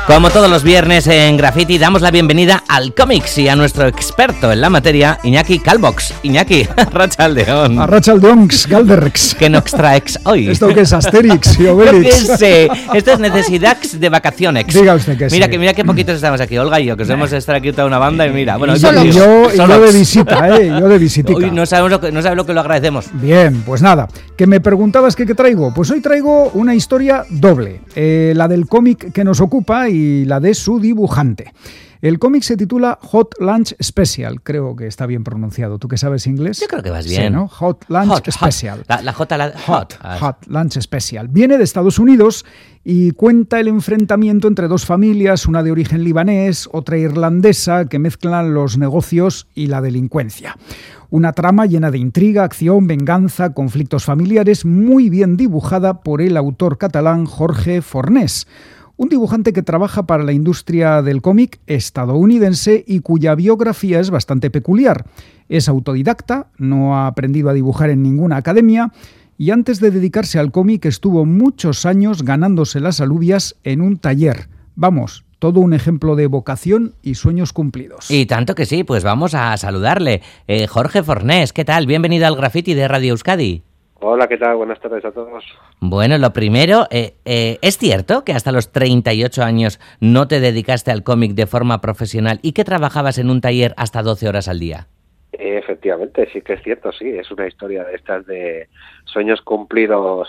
Como todos los viernes en Graffiti, damos la bienvenida al cómics y a nuestro experto en la materia, Iñaki Calvox. Iñaki, arratsaldeon. Arratsaldeon, Galderrex. ¿Qué nos traes hoy? ¿Esto qué es? Asterix y Obelix. Yo qué sé. Esto es necesidades de vacaciones. Diga usted que sí. Mira qué poquitos estamos aquí, Olga y yo, que somos estar aquí toda una banda y mira. Bueno, yo de visita, yo de visitica. Hoy no sabes lo que lo agradecemos. Bien, pues nada. Que me preguntabas qué traigo. Pues hoy traigo una historia doble. La del cómic que nos ocupa y la de su dibujante. El cómic se titula Hot Lunch Special, creo que está bien pronunciado. ¿Tú que sabes inglés? Yo creo que vas bien. Sí, ¿no? Hot Lunch Special. La Hot. Hot Lunch Special. Viene de Estados Unidos y cuenta el enfrentamiento entre dos familias, una de origen libanés, otra irlandesa, que mezclan los negocios y la delincuencia. Una trama llena de intriga, acción, venganza, conflictos familiares, muy bien dibujada por el autor catalán Jorge Fornés. Un dibujante que trabaja para la industria del cómic estadounidense y cuya biografía es bastante peculiar. Es autodidacta, no ha aprendido a dibujar en ninguna academia y antes de dedicarse al cómic estuvo muchos años ganándose las alubias en un taller. Vamos, todo un ejemplo de vocación y sueños cumplidos. Y tanto que sí, pues vamos a saludarle. Jorge Fornés, ¿qué tal? Bienvenido al Graffiti de Radio Euskadi. Hola, ¿qué tal? Buenas tardes a todos. Bueno, lo primero, ¿es cierto que hasta los 38 años no te dedicaste al cómic de forma profesional y que trabajabas en un taller hasta 12 horas al día? Efectivamente, sí que es cierto, sí. Es una historia de estas de sueños cumplidos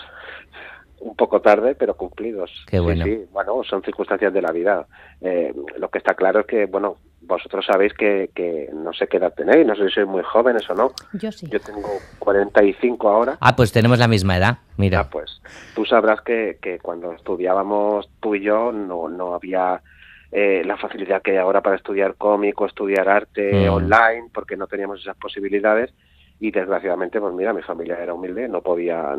un poco tarde, pero cumplidos. Qué bueno. Sí, bueno, son circunstancias de la vida. Lo que está claro es que, bueno, vosotros sabéis que no sé qué edad tenéis, no sé si sois muy jóvenes o no. Yo sí. Yo tengo 45 ahora. Ah, pues tenemos la misma edad, mira. Ah, pues tú sabrás que cuando estudiábamos tú y yo no había la facilidad que hay ahora para estudiar cómic o estudiar arte online, porque no teníamos esas posibilidades y desgraciadamente, pues mira, mi familia era humilde, no podía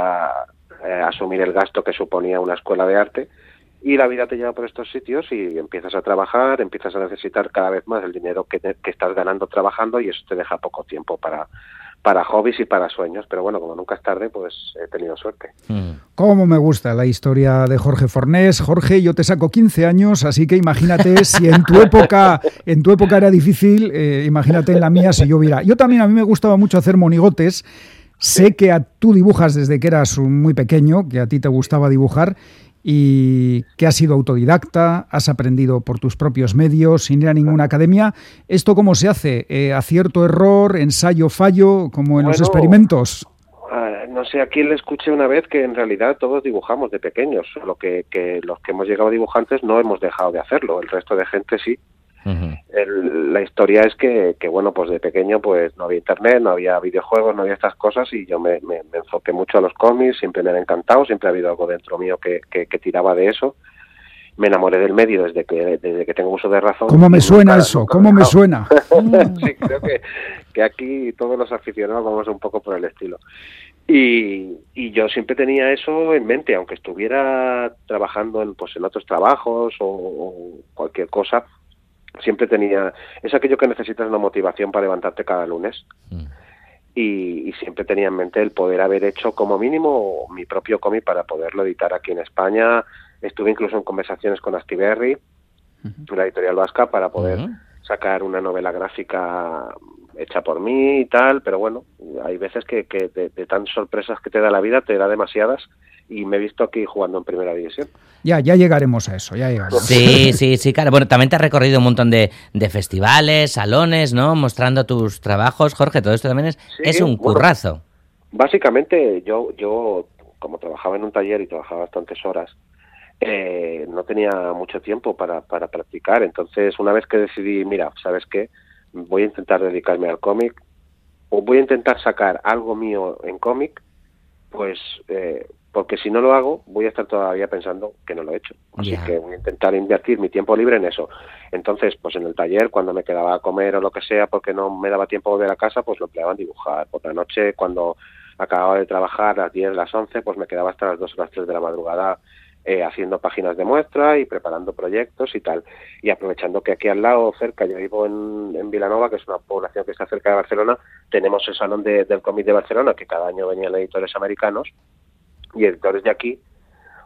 asumir el gasto que suponía una escuela de arte. Y la vida te lleva por estos sitios y empiezas a trabajar, empiezas a necesitar cada vez más el dinero que estás ganando trabajando y eso te deja poco tiempo para hobbies y para sueños. Pero bueno, como nunca es tarde, pues he tenido suerte. Cómo me gusta la historia de Jorge Fornés. Jorge, yo te saco 15 años, así que imagínate si en tu época era difícil, imagínate en la mía si yo hubiera. A mí me gustaba mucho hacer monigotes. Sé que tú dibujas desde que eras muy pequeño, que a ti te gustaba dibujar y que has sido autodidacta, has aprendido por tus propios medios, sin ir a ninguna academia. ¿Esto cómo se hace? ¿Acierto, error, ensayo, fallo, como en los experimentos? No sé a quién le escuché una vez que en realidad todos dibujamos de pequeños, solo que los que hemos llegado dibujantes no hemos dejado de hacerlo, el resto de gente sí. Uh-huh. La historia es que bueno, pues de pequeño pues no había internet, no había videojuegos, no había estas cosas y yo me enfoqué mucho a los cómics, siempre me han encantado, siempre ha habido algo dentro mío que tiraba de eso. Me enamoré del medio desde que tengo uso de razón. ¿Cómo me suena eso? ¿Cómo me suena? Sí, creo que aquí todos los aficionados vamos un poco por el estilo. Y yo siempre tenía eso en mente, aunque estuviera trabajando en otros trabajos o cualquier cosa. Siempre es aquello que necesitas una motivación para levantarte cada lunes y siempre tenía en mente el poder haber hecho como mínimo mi propio cómic para poderlo editar aquí en España. Estuve incluso en conversaciones con Astiberri, la editorial vasca, para poder sacar una novela gráfica hecha por mí y tal, pero bueno, hay veces que de tan sorpresas que te da la vida, te da demasiadas. Y me he visto aquí jugando en primera división. Ya llegaremos a eso, ya llegaremos. Sí, claro. Bueno, también te has recorrido un montón de festivales, salones, ¿no? Mostrando tus trabajos. Jorge, todo esto también es un currazo. Bueno, básicamente, yo como trabajaba en un taller y trabajaba bastantes horas, no tenía mucho tiempo para practicar. Entonces, una vez que decidí, mira, ¿sabes qué? Voy a intentar dedicarme al cómic o voy a intentar sacar algo mío en cómic, pues... porque si no lo hago, voy a estar todavía pensando que no lo he hecho. Así que voy a intentar invertir mi tiempo libre en eso. Entonces, pues en el taller, cuando me quedaba a comer o lo que sea, porque no me daba tiempo de volver a casa, pues lo empleaba en dibujar. Por la noche, cuando acababa de trabajar a las 10, las 11, pues me quedaba hasta las 2 o las 3 de la madrugada haciendo páginas de muestra y preparando proyectos y tal. Y aprovechando que aquí al lado, cerca, yo vivo en Vilanova, que es una población que está cerca de Barcelona, tenemos el Salón del Cómic de Barcelona, que cada año venían editores americanos, y editores de aquí,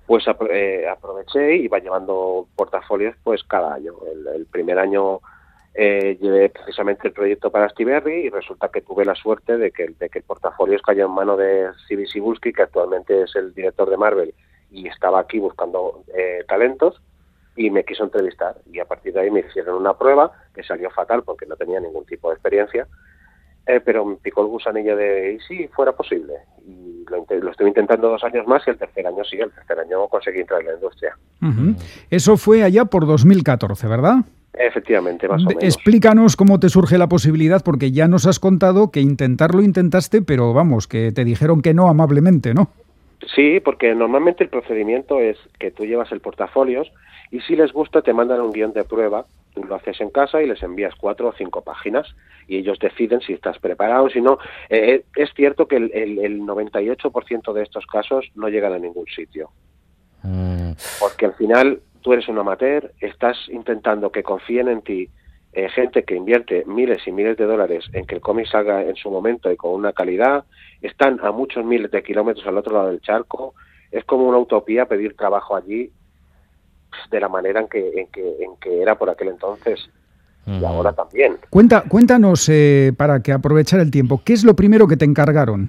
pues aproveché y iba llevando portafolios pues cada año. El primer año llevé precisamente el proyecto para Astiberri y resulta que tuve la suerte de que el portafolio cayó en mano de Cibi Cebulski, que actualmente es el director de Marvel y estaba aquí buscando talentos, y me quiso entrevistar, y a partir de ahí me hicieron una prueba que salió fatal porque no tenía ningún tipo de experiencia, pero me picó el gusanillo de ¿y si fuera posible? Y lo estuve intentando 2 años más, y el tercer año conseguí entrar en la industria. Uh-huh. Eso fue allá por 2014, ¿verdad? Efectivamente, más o menos. Explícanos cómo te surge la posibilidad, porque ya nos has contado que intentarlo intentaste, pero vamos, que te dijeron que no amablemente, ¿no? Sí, porque normalmente el procedimiento es que tú llevas el portafolios y si les gusta te mandan un guión de prueba, tú lo haces en casa y les envías 4 o 5 páginas y ellos deciden si estás preparado, si no. Es cierto que el 98% de estos casos no llegan a ningún sitio, porque al final tú eres un amateur, estás intentando que confíen en ti gente que invierte miles y miles de dólares en que el cómic salga en su momento y con una calidad, están a muchos miles de kilómetros al otro lado del charco, es como una utopía pedir trabajo allí de la manera en que era por aquel entonces y ahora también. Cuéntanos, para que aprovechar el tiempo, ¿qué es lo primero que te encargaron?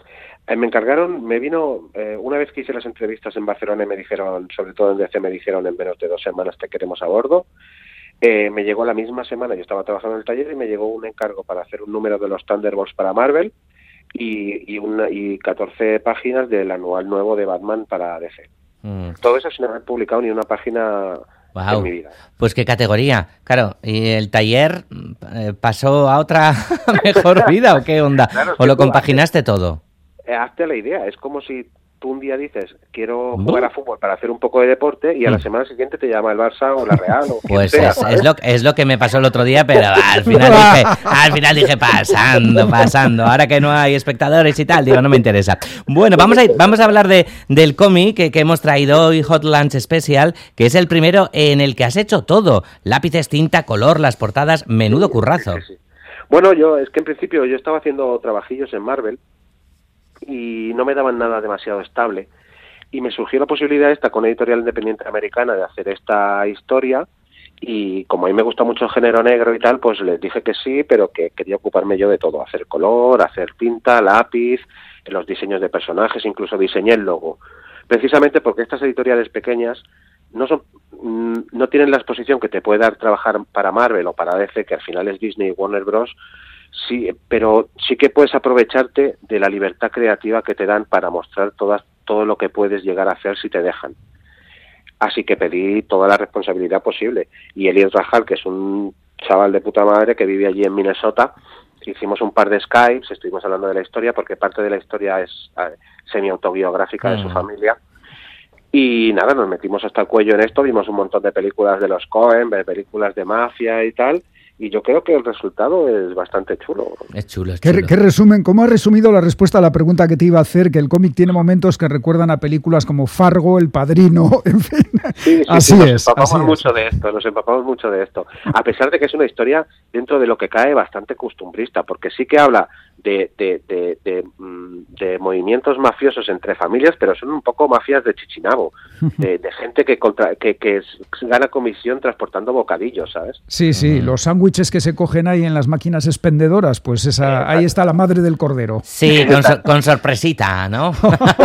Me vino, una vez que hice las entrevistas en Barcelona y me dijeron, sobre todo en DC, me dijeron en menos de 2 semanas te queremos a bordo. Me llegó la misma semana, yo estaba trabajando en el taller y me llegó un encargo para hacer un número de los Thunderbolts para Marvel y 14 páginas del anual nuevo de Batman para DC. Todo eso sin haber publicado ni una página en mi vida. Pues qué categoría. Claro, ¿y el taller pasó a otra mejor vida o qué onda? Claro, ¿o lo compaginaste todo? Hazte la idea, es como si tú un día dices, quiero jugar a fútbol para hacer un poco de deporte y a la semana siguiente te llama el Barça o la Real o pues sea, es lo que me pasó el otro día, pero al final dije pasando, ahora que no hay espectadores y tal, digo, no me interesa. Bueno, vamos a hablar del cómic que hemos traído hoy, Hot Lunch Special, que es el primero en el que has hecho todo, lápices, tinta, color, las portadas, menudo currazo. Sí. Bueno, es que en principio yo estaba haciendo trabajillos en Marvel y no me daban nada demasiado estable y me surgió la posibilidad esta con una editorial independiente americana de hacer esta historia y como a mí me gusta mucho el género negro y tal, pues les dije que sí, pero que quería ocuparme yo de todo, hacer color, hacer tinta, lápiz, los diseños de personajes, incluso diseñé el logo, precisamente porque estas editoriales pequeñas no tienen la exposición que te puede dar trabajar para Marvel o para DC, que al final es Disney y Warner Bros. Sí, pero sí que puedes aprovecharte de la libertad creativa que te dan para mostrar todo lo que puedes llegar a hacer si te dejan. Así que pedí toda la responsabilidad posible. Y Elliot Rajal, que es un chaval de puta madre que vive allí en Minnesota, hicimos un par de Skypes, estuvimos hablando de la historia, porque parte de la historia es semi-autobiográfica de su familia. Y nada, nos metimos hasta el cuello en esto, vimos un montón de películas de los Coen, de películas de mafia y tal, y yo creo que el resultado es bastante chulo. Es chulo. ¿Qué resumen? ¿Cómo has resumido la respuesta a la pregunta que te iba a hacer? Que el cómic tiene momentos que recuerdan a películas como Fargo, El Padrino, en fin. Sí, nos empapamos mucho de esto. A pesar de que es una historia dentro de lo que cae bastante costumbrista, porque sí que habla de movimientos mafiosos entre familias, pero son un poco mafias de Chichinabo, de gente que gana comisión transportando bocadillos, ¿sabes? Sí, los sándwiches que se cogen ahí en las máquinas expendedoras, pues ahí está la madre del cordero. Sí, con sorpresita, ¿no?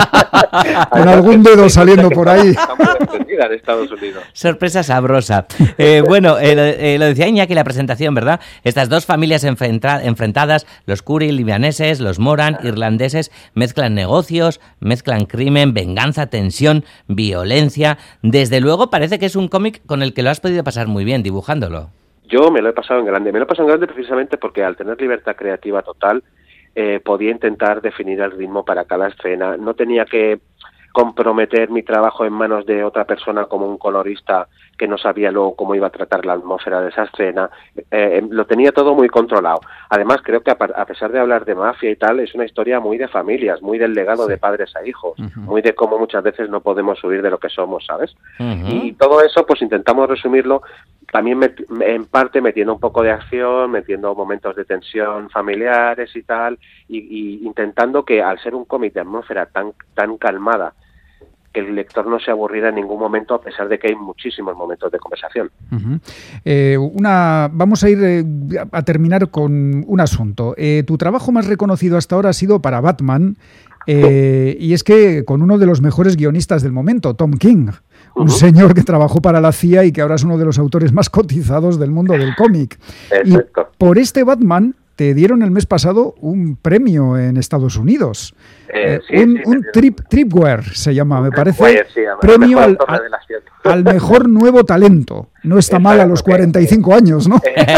Con algún dedo saliendo por ahí. En Estados Unidos. Sorpresa sabrosa. Bueno, lo decía Iñaki en la presentación, ¿verdad? Estas dos familias enfrentadas, los Curry, libaneses, los Moran, irlandeses, mezclan negocios, mezclan crimen, venganza, tensión, violencia. Desde luego parece que es un cómic con el que lo has podido pasar muy bien dibujándolo. Yo me lo he pasado en grande. Me lo he pasado en grande precisamente porque al tener libertad creativa total, podía intentar definir el ritmo para cada escena. No tenía que comprometer mi trabajo en manos de otra persona como un colorista que no sabía luego cómo iba a tratar la atmósfera de esa escena. Lo tenía todo muy controlado. Además, creo que a pesar de hablar de mafia y tal, es una historia muy de familias, muy del legado de padres a hijos, muy de cómo muchas veces no podemos huir de lo que somos, ¿sabes? Y todo eso, pues intentamos resumirlo también en parte metiendo un poco de acción, metiendo momentos de tensión familiares y tal, y intentando que al ser un cómic de atmósfera tan calmada, el lector no se aburriera en ningún momento, a pesar de que hay muchísimos momentos de conversación. Vamos a ir a terminar con un asunto. Tu trabajo más reconocido hasta ahora ha sido para Batman, y es que con uno de los mejores guionistas del momento, Tom King, un señor que trabajó para la CIA y que ahora es uno de los autores más cotizados del mundo del cómic. Exacto. Y por este Batman te dieron el mes pasado un premio en Estados Unidos. Un Tripwire se llama, me parece. Premio al mejor nuevo talento. No está mal a los 45 años, ¿no?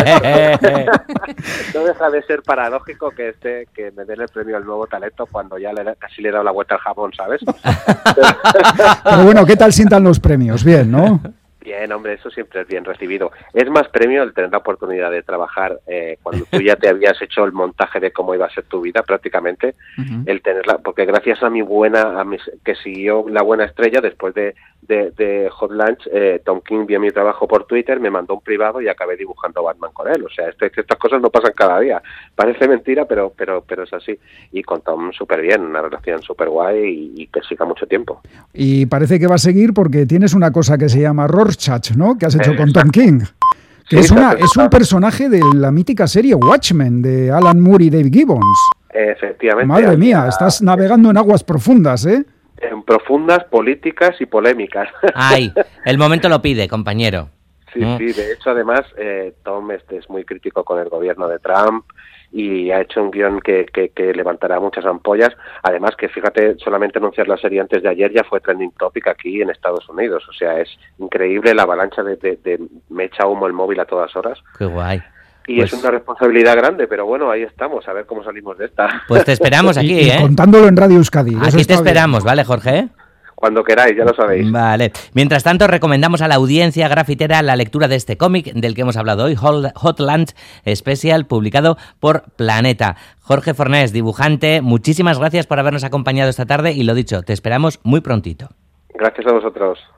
No deja de ser paradójico que me den el premio al nuevo talento cuando ya casi le he dado la vuelta al jabón, ¿sabes? Pero bueno, ¿qué tal sientan los premios? Bien, ¿no? Bien, hombre, eso siempre es bien recibido. Es más premio el tener la oportunidad de trabajar cuando tú ya te habías hecho el montaje de cómo iba a ser tu vida prácticamente, el tenerla, porque gracias a que siguió la buena estrella después de Hot Lunch, Tom King vio mi trabajo por Twitter, me mandó un privado y acabé dibujando Batman con él. O sea, estas cosas no pasan cada día. Parece mentira, pero es así. Y con Tom súper bien, una relación súper guay y que siga mucho tiempo. Y parece que va a seguir porque tienes una cosa que se llama Rorschach, ¿no? Que has hecho con Tom King. Que sí, es un personaje de la mítica serie Watchmen de Alan Moore y Dave Gibbons. Efectivamente. Madre mía, estás navegando en aguas profundas, ¿eh? En profundas, políticas y polémicas. Ay, el momento lo pide, compañero. Sí, de hecho, además, Tom es muy crítico con el gobierno de Trump y ha hecho un guión que levantará muchas ampollas. Además, que fíjate, solamente anunciar la serie antes de ayer ya fue trending topic aquí en Estados Unidos. O sea, es increíble la avalancha de me echa humo el móvil a todas horas. Qué guay. Y pues es una responsabilidad grande, pero bueno, ahí estamos, a ver cómo salimos de esta. Pues te esperamos aquí, y contándolo en Radio Euskadi. Aquí te esperamos, ¿vale, Jorge? Cuando queráis, ya lo sabéis. Vale. Mientras tanto, recomendamos a la audiencia grafitera la lectura de este cómic del que hemos hablado hoy, Hot Lunch Special, publicado por Planeta. Jorge Fornés, dibujante, muchísimas gracias por habernos acompañado esta tarde y lo dicho, te esperamos muy prontito. Gracias a vosotros.